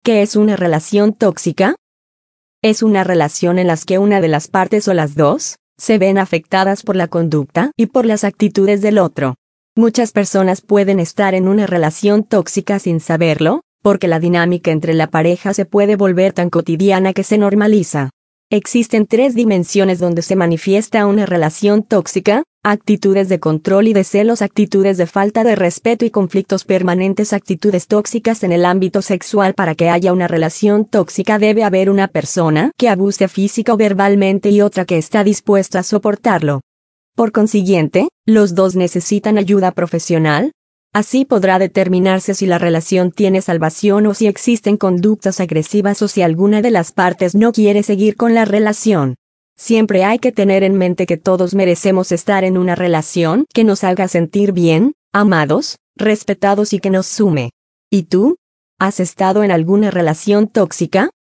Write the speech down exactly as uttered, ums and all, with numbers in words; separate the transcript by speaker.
Speaker 1: ¿Qué es una relación tóxica? Es una relación en la que una de las partes o las dos se ven afectadas por la conducta y por las actitudes del otro. Muchas personas pueden estar en una relación tóxica sin saberlo, porque la dinámica entre la pareja se puede volver tan cotidiana que se normaliza. Existen tres dimensiones donde se manifiesta una relación tóxica: actitudes de control y de celos, actitudes de falta de respeto y conflictos permanentes, actitudes tóxicas en el ámbito sexual. Para que haya una relación tóxica debe haber una persona que abuse física o verbalmente y otra que está dispuesta a soportarlo. Por consiguiente, los dos necesitan ayuda profesional. Así podrá determinarse si la relación tiene salvación o si existen conductas agresivas o si alguna de las partes no quiere seguir con la relación. Siempre hay que tener en mente que todos merecemos estar en una relación que nos haga sentir bien, amados, respetados y que nos sume. ¿Y tú? ¿Has estado en alguna relación tóxica?